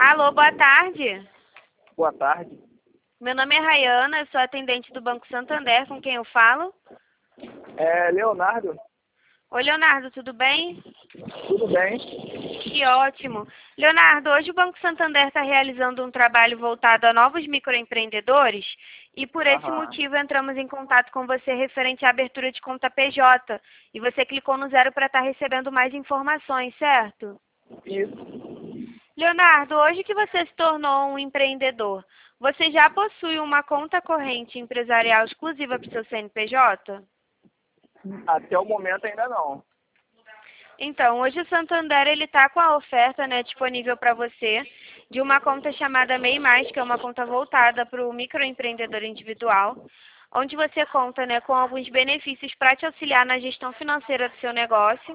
Alô, boa tarde. Boa tarde. Meu nome é Rayana, eu sou atendente do Banco Santander, com quem eu falo. É Leonardo, Oi, Leonardo, tudo bem? tudo bem? Que ótimo. Leonardo, hoje o Banco Santander está realizando um trabalho voltado a novos microempreendedores e por esse Aham, motivo entramos em contato com você referente à abertura de conta PJ e você clicou no zero para estar recebendo mais informações, certo? isso. Leonardo, hoje que você se tornou um empreendedor, você já possui uma conta corrente empresarial exclusiva para o seu CNPJ? Até o momento ainda não. Então, hoje o Santander ele está com a oferta, né, disponível para você de uma conta chamada MEI Mais, que é uma conta voltada para o microempreendedor individual, onde você conta, né, com alguns benefícios para te auxiliar na gestão financeira do seu negócio.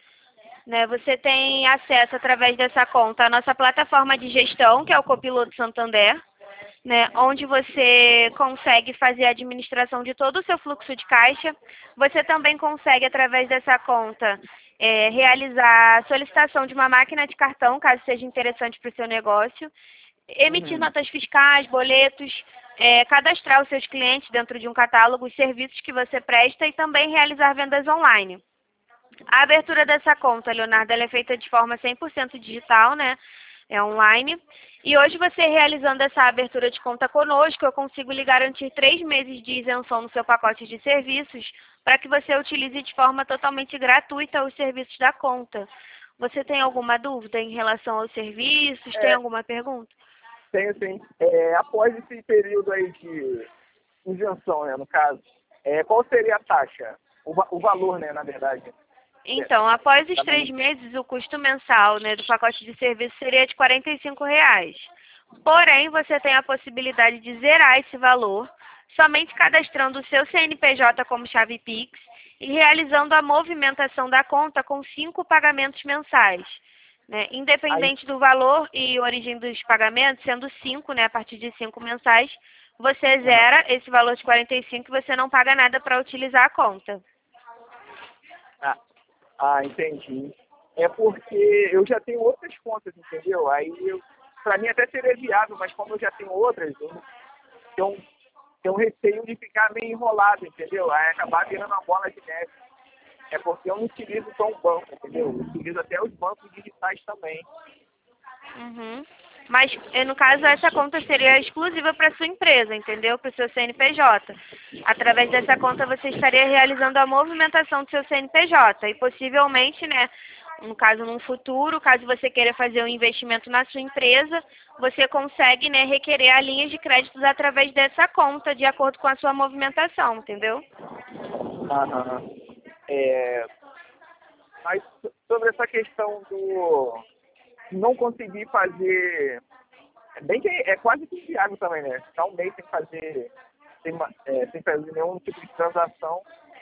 Né, você tem acesso através dessa conta à nossa plataforma de gestão, que é o Copiloto Santander, né, onde você consegue fazer a administração de todo o seu fluxo de caixa. Você também consegue, através dessa conta, realizar a solicitação de uma máquina de cartão, caso seja interessante para o seu negócio, emitir Uhum. notas fiscais, boletos, cadastrar os seus clientes dentro de um catálogo, os serviços que você presta e também realizar vendas online. A abertura dessa conta, Leonardo, ela é feita de forma 100% digital, né? É online. E hoje você realizando essa abertura de conta conosco, eu consigo lhe garantir 3 meses de isenção no seu pacote de serviços para que você utilize de forma totalmente gratuita os serviços da conta. Você tem alguma dúvida em relação aos serviços? Tem É, alguma pergunta? tenho sim. Após esse período aí de isenção, né, no caso, qual seria a taxa? O valor, né, na verdade, é, Então, após os da 3 manutenção. meses, o custo mensal, né, do pacote de serviço seria de R$ 45. Porém, você tem a possibilidade de zerar esse valor somente cadastrando o seu CNPJ como chave Pix e realizando a movimentação da conta com 5 pagamentos mensais. Né? Aí, Independente do valor e origem dos pagamentos, sendo 5, né, a partir de 5 mensais, você aham. zera esse valor de 45 e você não paga nada para utilizar a conta. Ah, entendi. É porque eu já tenho outras contas, entendeu? Pra mim até seria viável, mas como eu já tenho outras, eu tenho um receio de ficar meio enrolado, entendeu? Aí acabar virando uma bola de neve. É porque eu não utilizo só o banco, entendeu? Eu utilizo até os bancos digitais também. Uhum. Mas, no caso, essa conta seria exclusiva para sua empresa, entendeu? Para o seu CNPJ. Através dessa conta, você estaria realizando a movimentação do seu CNPJ. E, possivelmente, né, no caso, num futuro, caso você queira fazer um investimento na sua empresa, você consegue, né, requerer a linhas de créditos através dessa conta, de acordo com a sua movimentação, entendeu? Aham. É, mas sobre essa questão do não conseguir fazer. É bem que é quase que inviável também, né? Ficar um mês sem fazer, sem fazer nenhum tipo de transação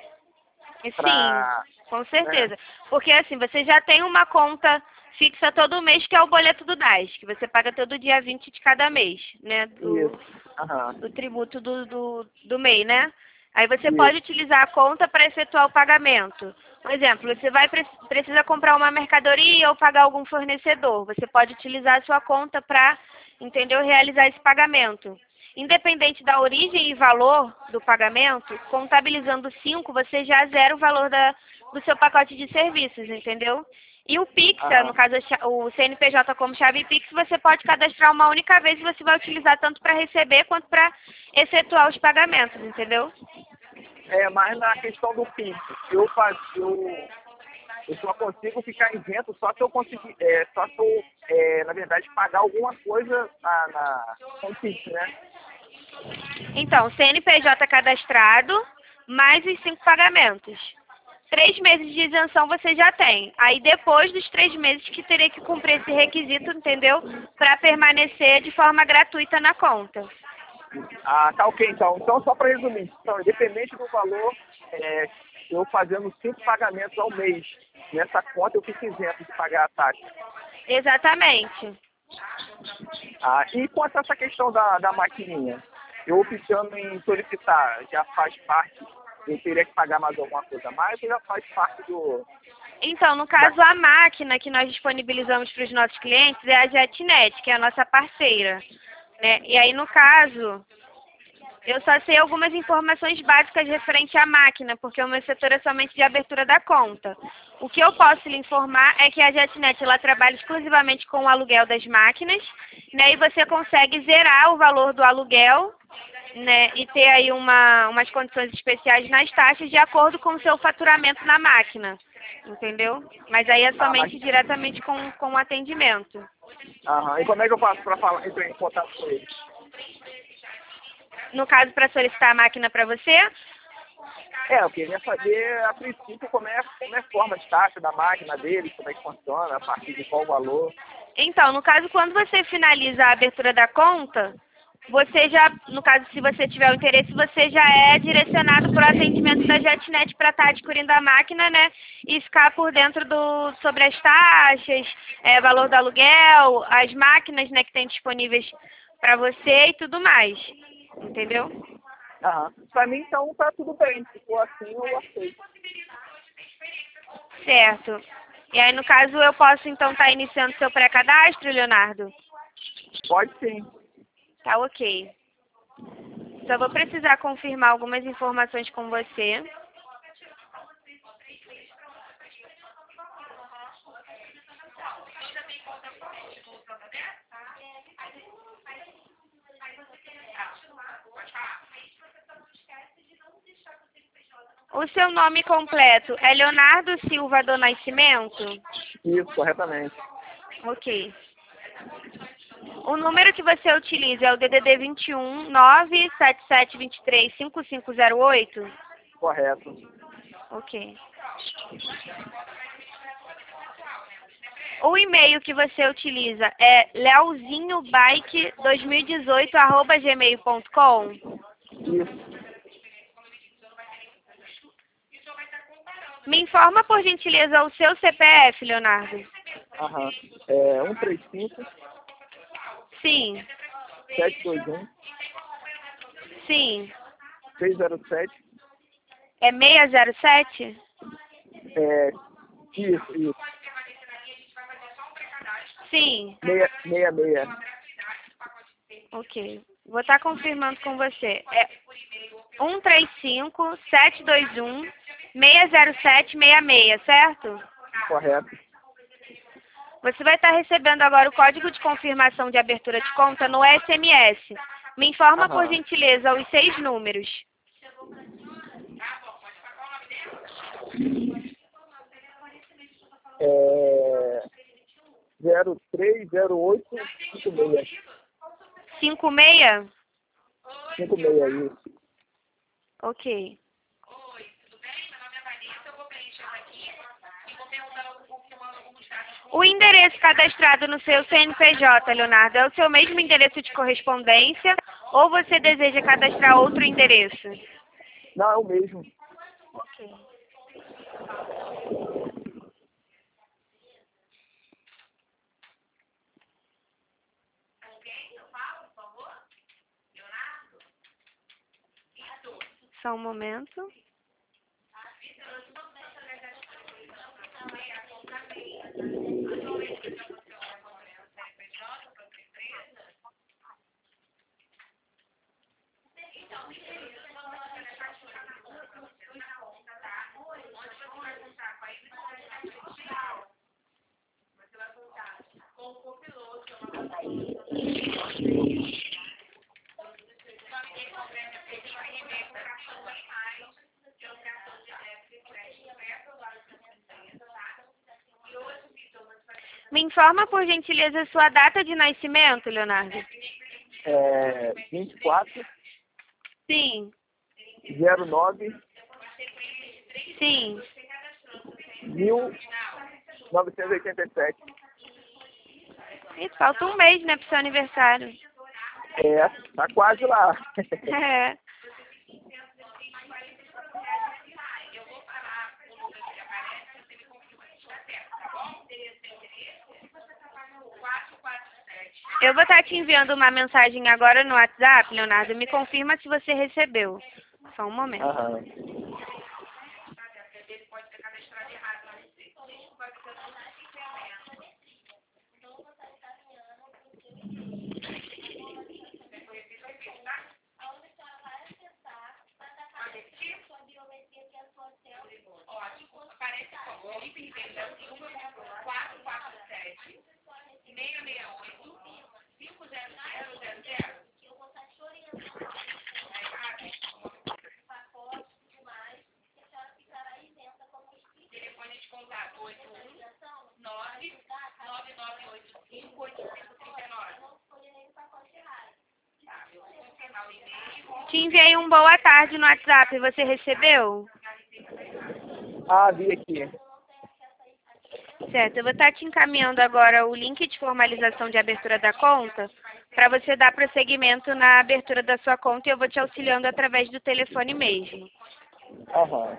Sim, para. com Né? certeza. Porque assim, você já tem uma conta fixa todo mês, que é o boleto do DAS, que você paga todo dia 20 de cada mês, né? Do, Isso. Aham. do tributo do MEI, né? Aí você pode Isso. utilizar a conta para efetuar o pagamento. Por exemplo, você precisa comprar uma mercadoria ou pagar algum fornecedor. Você pode utilizar a sua conta para, entendeu, realizar esse pagamento. Independente da origem e valor do pagamento, contabilizando 5, você já zera o valor do seu pacote de serviços, entendeu? E o Pix, no Aham. caso o CNPJ como chave Pix, você pode cadastrar uma única vez e você vai utilizar tanto para receber quanto para efetuar os pagamentos, entendeu? Mas na questão do PIX, eu só consigo ficar isento só se eu conseguir, só se eu, na verdade, pagar alguma coisa com o PIX, né? Então, CNPJ cadastrado, mais os 5 pagamentos. 3 meses de isenção você já tem. Aí depois dos 3 meses que teria que cumprir esse requisito, entendeu? Para permanecer de forma gratuita na conta. Ah, tá ok, então. Então, só para resumir, então, independente do valor, eu fazendo 5 pagamentos ao mês nessa conta, eu fico isento de pagar a taxa. Exatamente. E quanto a essa questão da maquininha? Eu optando em solicitar, já faz parte, eu teria que pagar mais alguma coisa a mais ou já faz parte do... Então, no caso, a máquina que nós disponibilizamos para os nossos clientes é a JetNet, que é a nossa parceira, né? E aí, no caso, eu só sei algumas informações básicas referente à máquina, porque o meu setor é somente de abertura da conta. O que eu posso lhe informar é que a JetNet ela trabalha exclusivamente com o aluguel das máquinas, né? E você consegue zerar o valor do aluguel, né? E ter aí umas condições especiais nas taxas de acordo com o seu faturamento na máquina, entendeu? Mas aí é somente diretamente com o atendimento. Aham. E como é que eu faço para falar, entrar em contato com eles? No caso, para solicitar a máquina para você, Eu queria saber, a princípio, como é a forma de taxa da máquina deles, como é que funciona, a partir de qual valor. então, no caso, quando você finaliza a abertura da conta, você já, no caso, se você tiver o interesse, você já é direcionado para o atendimento da JetNet para estar adquirindo a máquina, né? E ficar por dentro sobre as taxas, valor do aluguel, as máquinas, né, que tem disponíveis para você e tudo mais. Entendeu? Aham. Para mim, então, tá tudo bem. Se for assim, eu aceito. Certo. E aí, no caso, eu posso, então, estar iniciando seu pré-cadastro, Leonardo? Pode sim. Tá ok. Só vou precisar confirmar algumas informações com você. O seu nome completo é Leonardo Silva do Nascimento? Isso, corretamente. Ok. O número que você utiliza é o DDD 21 97723 5508? Correto. Ok. O e-mail que você utiliza é leozinhobike2018@gmail.com? Isso. Me informa, por gentileza, o seu CPF, Leonardo. Aham. 135 Sim, 721 sim. 607. É 607? Isso. Sim. 666. Ok. Vou estar confirmando com você. É 135-721-60766, certo? Correto. Você vai estar recebendo agora o código de confirmação de abertura de conta no SMS. Me informa, por Aham. gentileza, os 6 números. 030856. 56? 56, isso. Ok. O endereço cadastrado no seu CNPJ, Leonardo, é o seu mesmo endereço de correspondência ou você deseja cadastrar outro endereço? Não, é o mesmo. Ok. Só um momento. Me informa, por gentileza, sua data de nascimento, Leonardo. 24 Sim, 09 sim. 1987. E falta um mês, né, pro seu aniversário. Tá quase lá. É. Eu vou estar te enviando uma mensagem agora no WhatsApp, Leonardo. Me confirma se você recebeu. Só um momento. Aham. Te enviei um boa tarde no WhatsApp, você recebeu? Ah, vi aqui. Certo, eu vou estar te encaminhando agora o link de formalização de abertura da conta para você dar prosseguimento na abertura da sua conta e eu vou te auxiliando através do telefone mesmo. Aham.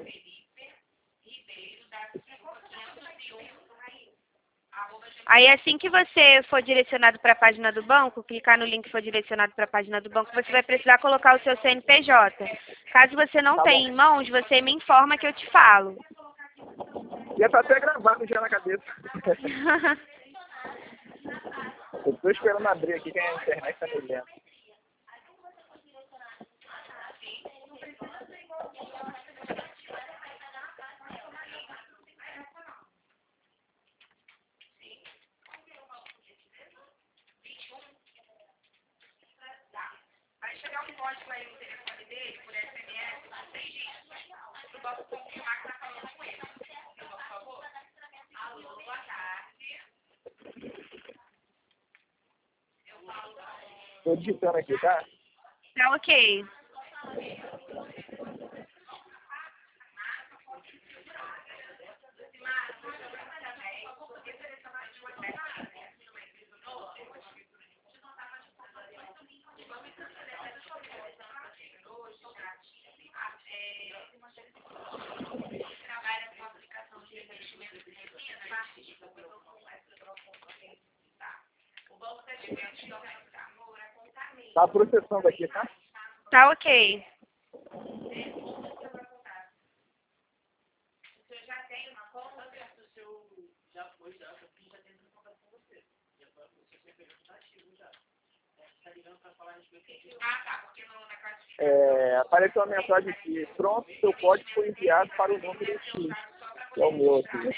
Aí assim que você for direcionado para a página do banco, clicar no link que for direcionado para a página do banco, você vai precisar colocar o seu CNPJ. Caso você não Tá tenha bom. em mãos, você me informa que eu te falo. Já tá até gravado já na cabeça. Eu tô esperando abrir aqui que a internet tá meio lenta. Tô digitando aqui, tá? Tá ok. Tá processando aqui, tá? Tá ok. Apareceu uma mensagem aqui. Pronto, seu código foi enviado para o número X, que é o meu aqui.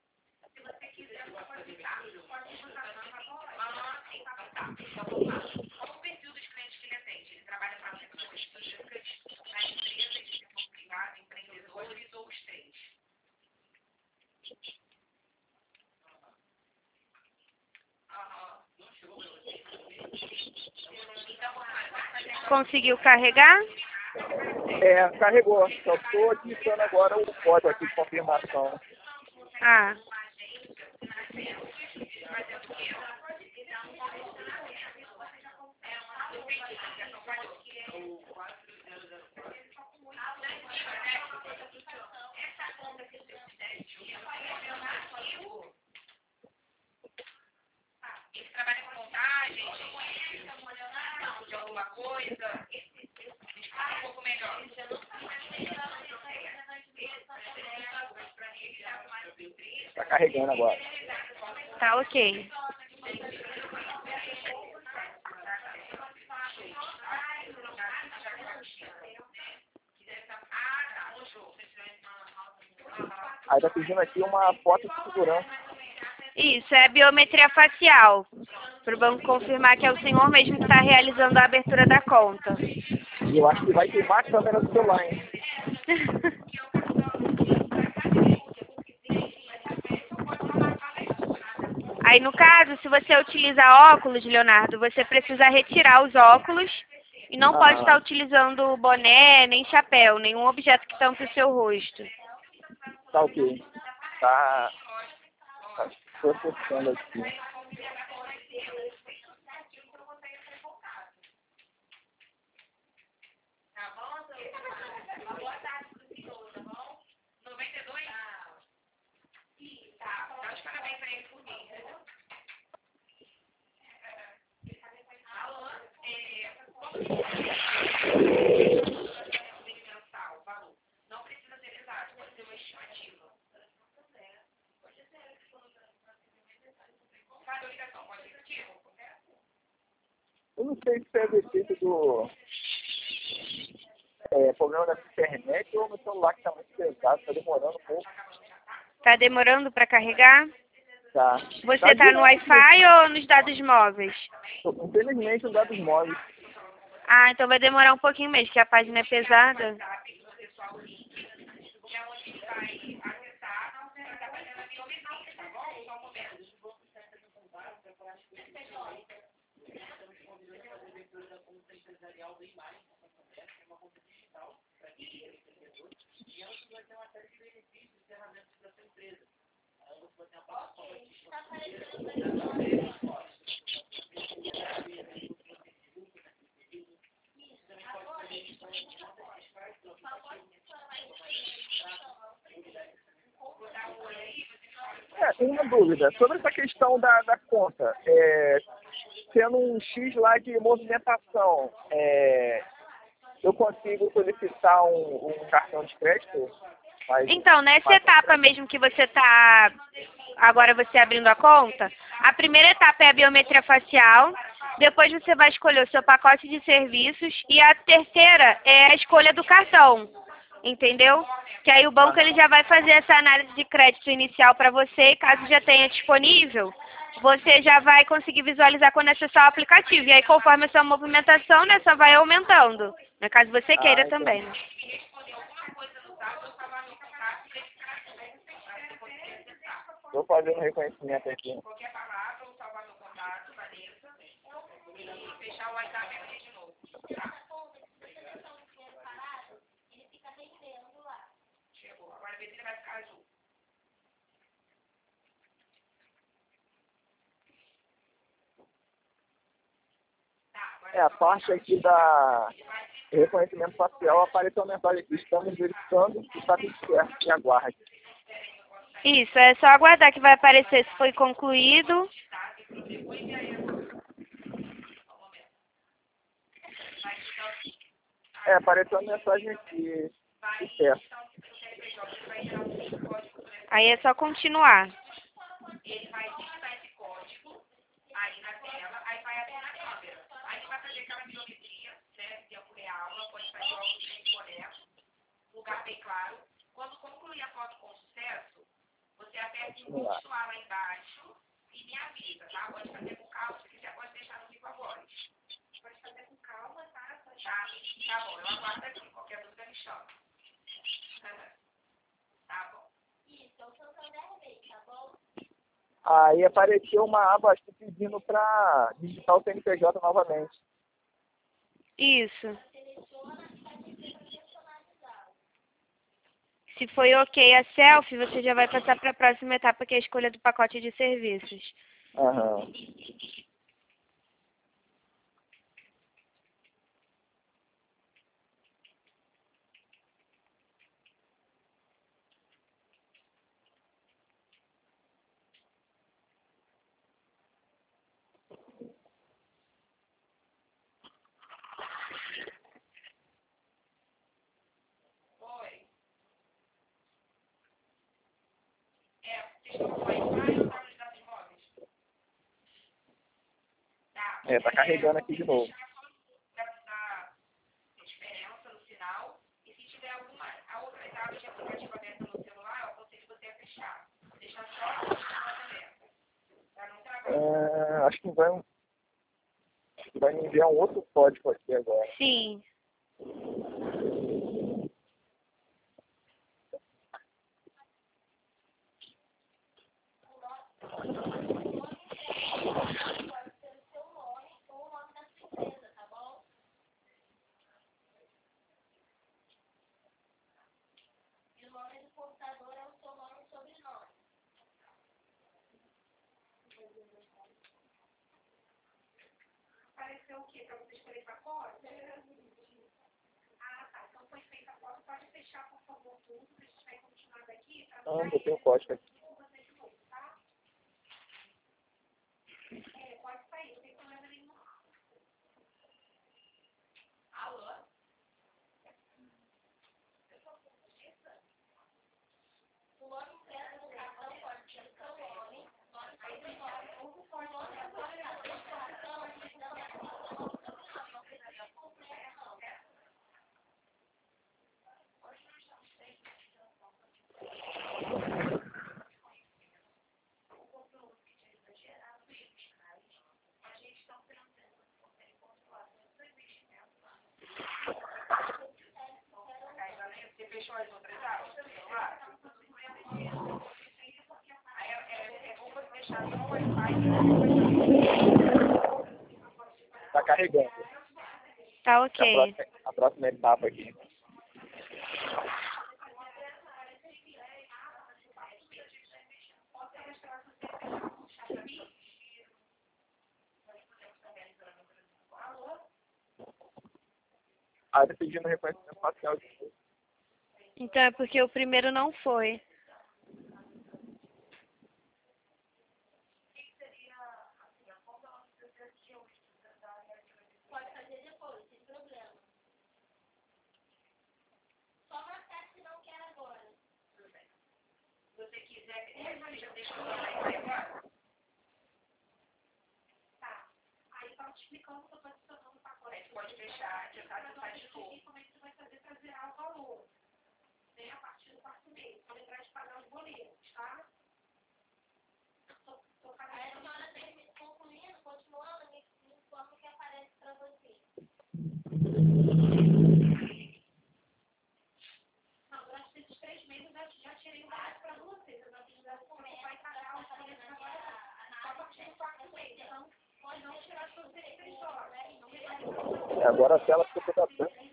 Conseguiu carregar? Carregou. Só estou digitando agora o código aqui de confirmação. Ah. Tá carregando agora. Tá ok. Aí tá pedindo aqui uma foto de segurança. Isso, é a biometria facial. Para o banco confirmar que é o senhor mesmo que está realizando a abertura da conta. E eu acho que vai queimar a câmera do celular, hein? Aí, no caso, se você utilizar óculos, Leonardo, você precisa retirar os óculos e não pode estar utilizando boné, nem chapéu, nenhum objeto que tampe o seu rosto. Tá ok. Tá processando aqui. Eu não sei se é defeito do problema da internet ou meu celular que tá muito pesado, tá demorando um pouco. Tá demorando para carregar? Tá. Você tá no Wi-Fi ou nos dados móveis? Infelizmente, os dados móveis. Ah, então vai demorar um pouquinho mesmo, porque a página é pesada. Uma dúvida. Sobre essa questão da conta, tendo um X lá de movimentação, eu consigo solicitar um cartão de crédito? Então, nessa etapa mesmo que você está, agora você abrindo a conta, a primeira etapa é a biometria facial, depois você vai escolher o seu pacote de serviços e a terceira é a escolha do cartão, entendeu? Que aí o banco ele já vai fazer essa análise de crédito inicial para você e caso já tenha disponível, você já vai conseguir visualizar quando acessar o aplicativo. E aí conforme a sua movimentação, né, só vai aumentando, né, caso você queira também, né? Estou fazendo reconhecimento aqui. A parte aqui da reconhecimento facial apareceu uma mensagem aqui. Estamos verificando que está tudo certo. E aguarde. Isso, é só aguardar que vai aparecer se foi concluído. Apareceu uma mensagem aqui. Certo. Aí é só continuar. Lugar bem claro. Quando concluir a foto com sucesso, você aperta em continuar lá embaixo e me avisa, tá? Pode fazer com calma, se quiser pode deixar no vivo agora. Pode fazer com calma, tá? Tá bom, eu aguardo aqui. Qualquer dúvida me chama. Tá bom. Isso, o Santander veio, tá bom? Aí apareceu uma aba pedindo para digitar o CNPJ novamente. Isso. Se foi ok a selfie, você já vai passar para a próxima etapa, que é a escolha do pacote de serviços. Aham. Tá carregando aqui de novo. Acho que vai me enviar um outro código aqui agora. Sim. Apareceu o quê? Para você escolher pacote? Ah, tá. Então foi feita a foto. Pode fechar, por favor, tudo. A gente vai continuar daqui. Botei o código aqui. Pode sair, não tem problema nenhum. Alô? O homem pega no cartão, pode ser seu nome. Você fechou as outras aulas? Tá carregando. Tá ok. A próxima etapa aqui. Aí tá pedindo reconhecimento facial de novo. Então é porque o primeiro não foi. Pode fazer depois, sem problema. Só marcar se não quer agora. Se você quiser, deixa eu falar aí agora. Tá. Aí tá te explicando que eu tô adicionando o pacote. Aí você pode fechar, já tá no site de novo. Como é que você vai fazer para zerar o valor? Né? A partir do quarto mês. Só lembrar de pagar os boletos, tá? Tô Aí a senhora concluindo, continuando, me informa o que aparece para você. Não, durante esses 3 meses eu já tirei o barato para você. Você vai precisar vai pagar os boletos agora só a partir do quarto mês. Então, pode não tirar as suas CNPJ. Agora a tela ficou toda branca.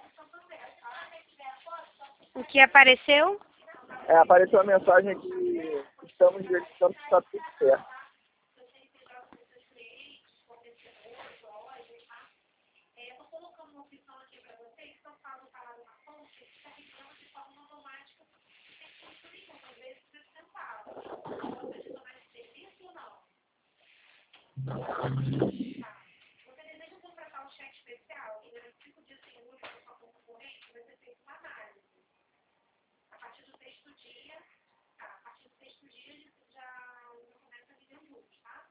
O que apareceu? Apareceu a mensagem que estamos verificando que está tudo certo. Eu tô colocando uma opção aqui para vocês, que eu falo parado na fonte, que está ligando de forma automática, sem custo nenhum, às vezes 3 centavos. Você adicionar esse serviço ou não? Você deseja contratar um cheque especial, que durante 5 dias sem uso da sua conta corrente, vai ser feita uma análise. A partir do 6º dia, já começa a viver os juros, tá?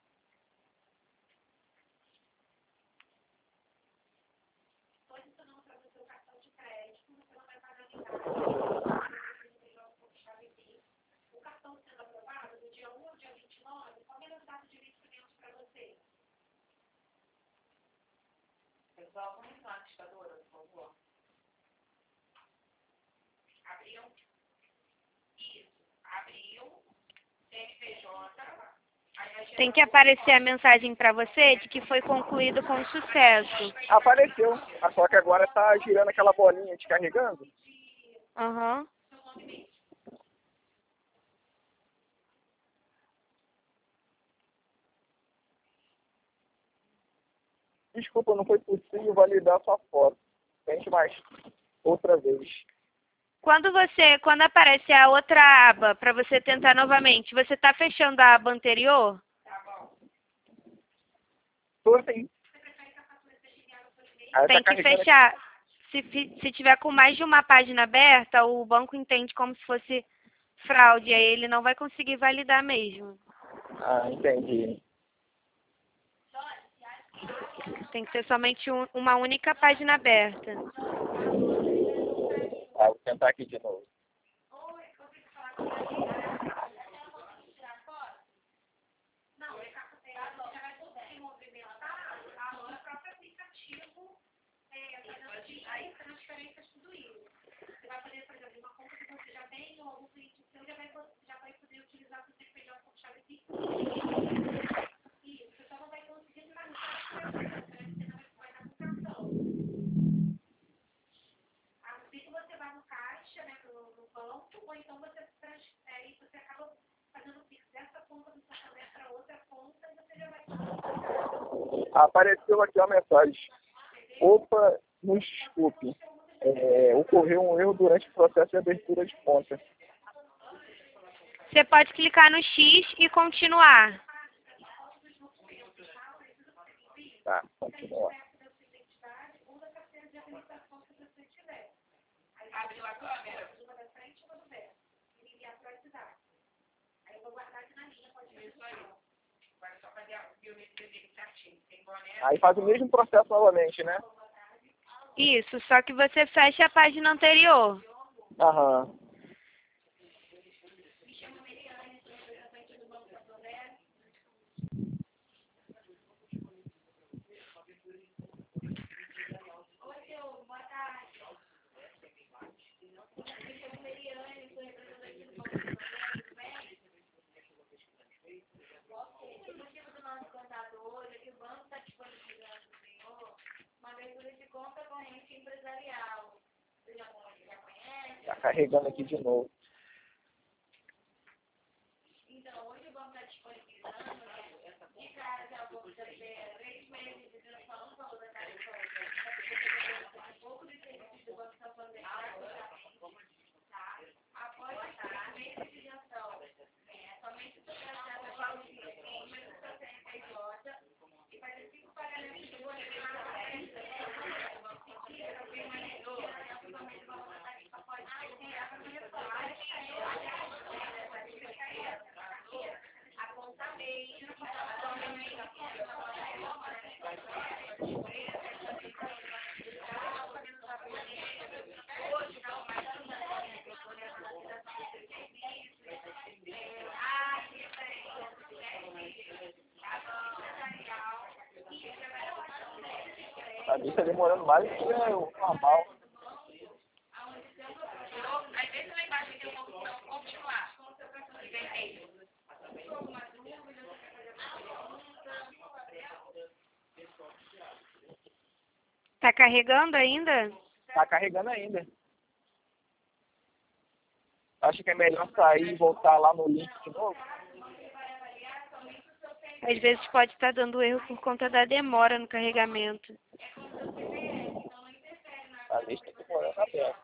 Estou adicionando para você o cartão de crédito, você não vai pagar nem nada. O cartão sendo aprovado do dia 1 ao dia 29, qual é o data de vencimento para você? Pessoal, vamos lá, listadora, por favor. Abriu. Isso. Abriu. CNPJ. Tem que aparecer a mensagem para você de que foi concluído com sucesso. Apareceu. Só que agora tá girando aquela bolinha descarregando. Aham. Desculpa, não foi possível validar sua foto. Tente mais outra vez. Quando aparece a outra aba para você tentar novamente, você está fechando a aba anterior? Tô assim. Aí Tem tá que carregando fechar. Se tiver com mais de uma página aberta, o banco entende como se fosse fraude, aí ele não vai conseguir validar mesmo. Entendi. Tem que ter somente uma única página aberta. Vou tentar aqui de novo. Transferências, tudo isso. Você vai poder, por exemplo, uma conta que você já tem, ou algum cliente seu já vai poder utilizar o CNPJ como chave Pix. Isso, você só não vai conseguir tramitar você vai estar com cartão. A não ser que você vá no caixa, né, no banco, ou então você transfere, você acaba fazendo o Pix dessa conta do Santander para outra conta e você já vai Apareceu aqui a mensagem. Opa, nos desculpe. Ocorreu um erro durante o processo de abertura de conta. Você pode clicar no X e continuar. Tá, continua. Abriu a câmera. Aí eu vou guardar aqui na linha, pode ver. Isso aí. Agora é só fazer a biometria dele certinho. Tem boné. Aí faz o mesmo processo novamente, né? Isso, só que você fecha a página anterior. Aham. Conta corrente empresarial. Você já conhece? Tá carregando aqui de novo. Então, hoje o banco está disponibilizando, de cara já vou ter 3 meses de transação, valor da tarifa, um pouco de A bicha tá demorando mais do que o normal. Às vezes lá embaixo tem uma opção continuar. Vermelho. Tá carregando ainda? Tá carregando ainda. Acho que é melhor sair e voltar lá no link de novo. Às vezes pode estar dando erro por conta da demora no carregamento. A lista tá demorando a beça.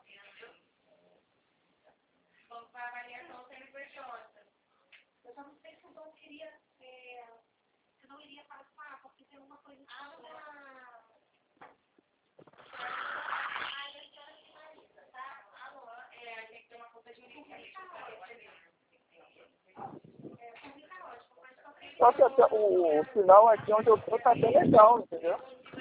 Eu só não sei se o Dom queria, se não iria passar, porque tem uma coisa que Só que até o sinal aqui onde eu tô tá bem legal, entendeu?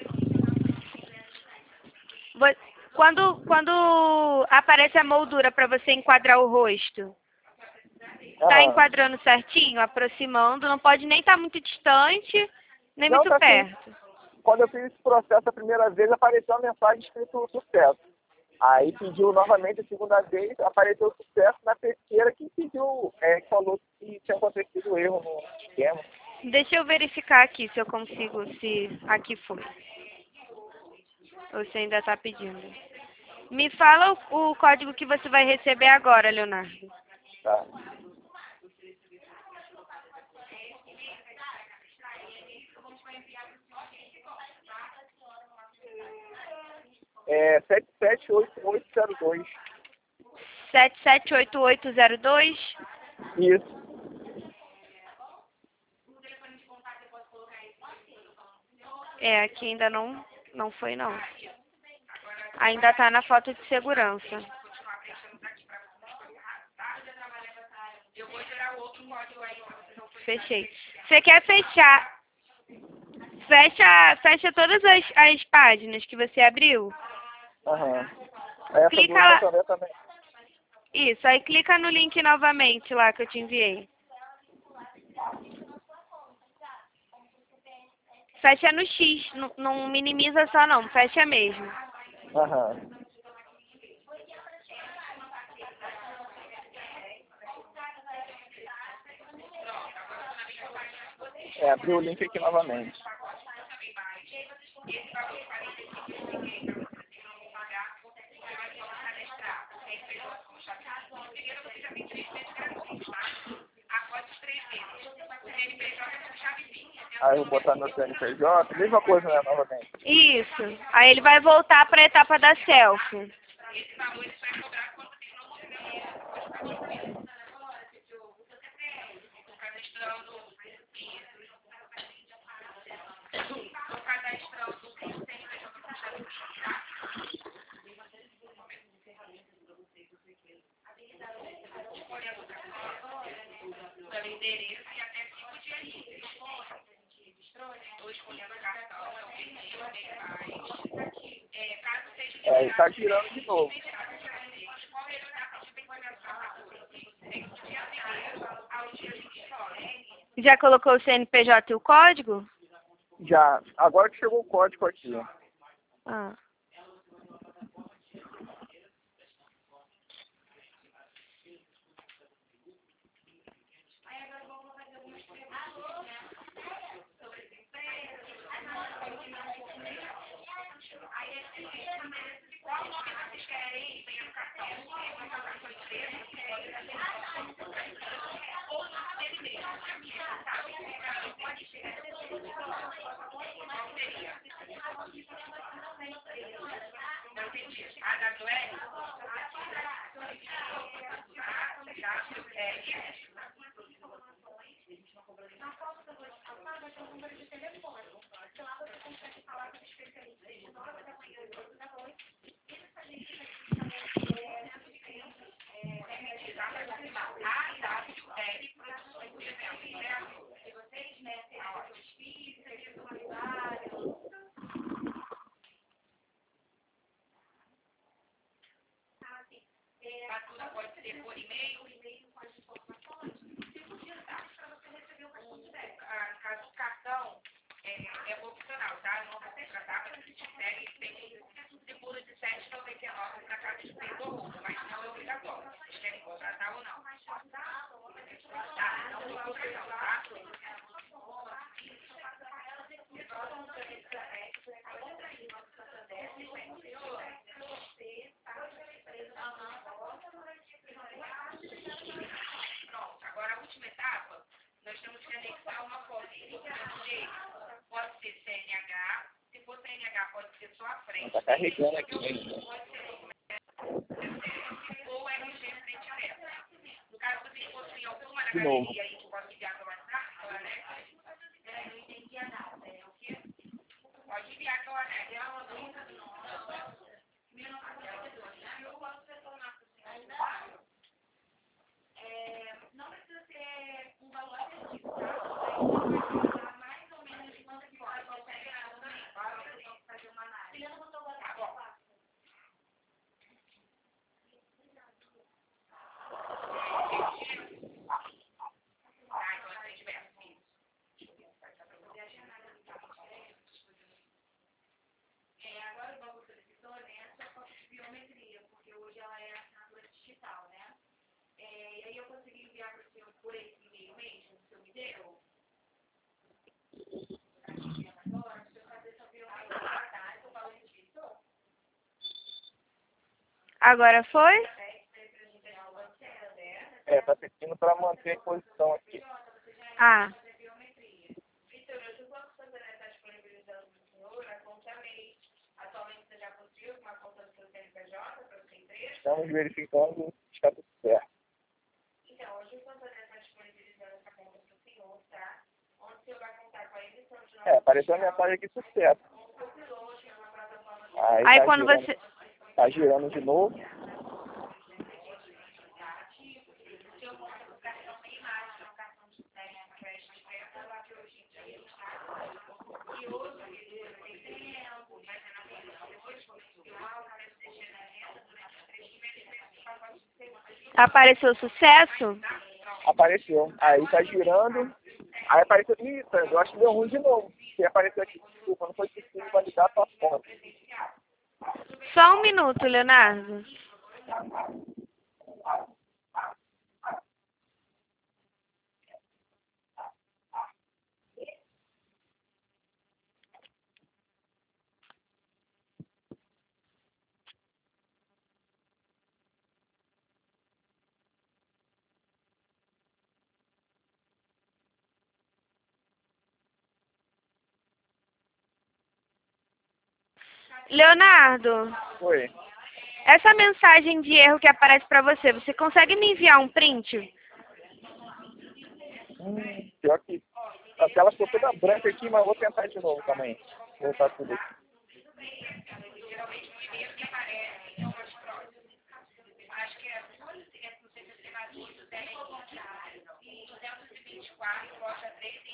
Quando aparece a moldura para você enquadrar o rosto, tá enquadrando certinho, aproximando, não pode nem estar muito distante, nem Não, muito tá perto. Quando eu fiz esse processo a primeira vez, apareceu uma mensagem escrito sucesso. Aí pediu novamente a segunda vez, apareceu sucesso. Na terceira que pediu, falou que tinha acontecido erro no esquema. Deixa eu verificar aqui se eu consigo, se aqui foi. Ou se ainda está pedindo. Me fala o código que você vai receber agora, Leonardo. Tá. É 778802. 778802. Isso. Aqui ainda não foi não. Ainda tá na foto de segurança. Eu vou gerar outro código aí. Fechei. Você quer fechar? Fecha todas as páginas que você abriu. Aham. Essa Clica do lá. Santander também. Isso, aí clica no link novamente lá que eu te enviei. Fecha no X, não minimiza só não, fecha mesmo. Aham. Abriu o link aqui novamente. Aí eu vou botar meu CNPJ, mesma coisa, né, novamente. Isso. Aí ele vai voltar para a etapa da selfie. Pelo endereço e até 5 dias livres. Estou escolhendo o cartão, eu perdi, mais. Caso seja Ele tá girando de novo. Já colocou o CNPJ e o código? Já. Agora que chegou o código aqui. Ah. Pode ser CNH, se for CNH pode ser só a frente. Tá carregando aqui ainda. Ou RG frente a ela. No caso, você possui alguma De novo. galeria aí que pode enviar pela WhatsApp, né? Não entendia nada. É o quê? Pode enviar que eu anexo. Não precisa ser um valor específico, tá? Mais ou menos de quanto que pode consegue fazer uma análise. Juliana botou agora na pasta. Agora o banco solicitou, né, essa foto de biometria, porque hoje ela é assinatura digital, né? E aí eu consegui enviar para o senhor por esse e-mail mesmo, que o senhor me deu. Agora, o senhor fazer essa biometria, tá? Eu tô falando disso. Agora foi? Tá pedindo para manter a posição aqui. Ah. Vitor, eu estou com a está disponibilizando para o senhor a conta MEI. Atualmente você já possui uma conta do seu CNPJ para sua empresa? Estamos verificando se está tudo certo. Então, hoje o Santander está disponibilizando essa conta para o senhor, tá? Onde o senhor vai contar com a emissão de nota Apareceu a mensagem aqui sucesso. Aí Tá quando girando, você... Tá girando de novo. Apareceu sucesso? Apareceu. Aí tá girando. Aí apareceu. Ih, Sandro, eu acho que deu ruim de novo. Porque apareceu aqui, desculpa, não foi possível validar a tua conta. Só um minuto, Leonardo. Leonardo, Foi. essa mensagem de erro que aparece para você, você consegue me enviar um print? Pior que a tela ficou toda branca aqui, mas vou tentar de novo também. Vou voltar tudo aqui.